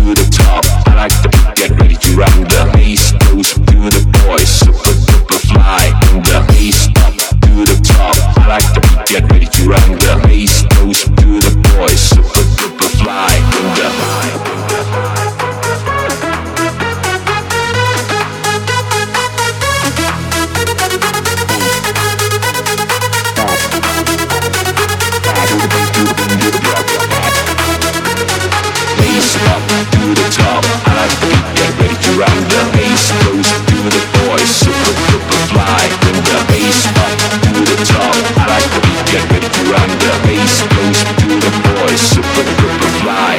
the top. I like the beat, get ready to run. The bass goes to the boys, super duper fly. Bring the bass up to the top. I like the beat, get ready to run. The bass goes to the boys, super duper fly. Bring the bass up to the top. I like the beat, get ready to run. The bass goes to the boys, super duper fly. Bring the bass up to the top. I like the beat, get ready to run. The bass goes to the boys, super duper fly.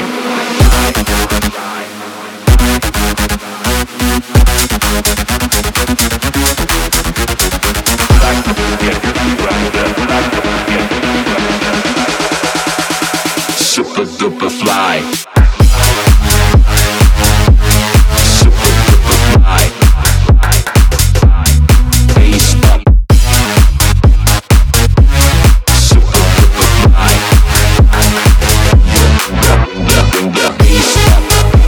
Super duper fly. Super duper fly. Bass up. Super duper fly. Bring the bass up.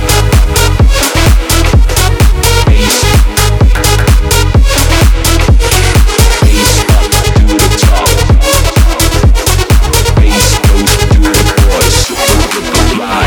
Bass. Bass up to the top. Bass goes to the boys, super duper fly.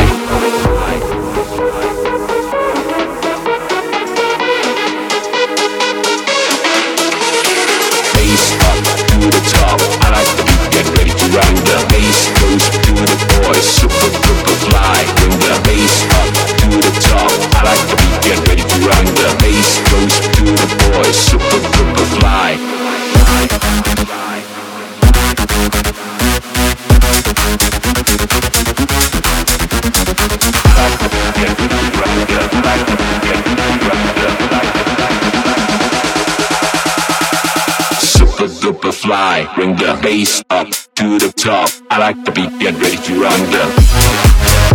Bass up to the top. I like the beat, get ready to run. The bass goes to the boys, super duper fly. Bring the bass up to the top. I like the beat, get ready to run. The bass goes to the boys, super duper fly. Super duper fly. Bring the bass up to the top. I like the beat, get ready to run. The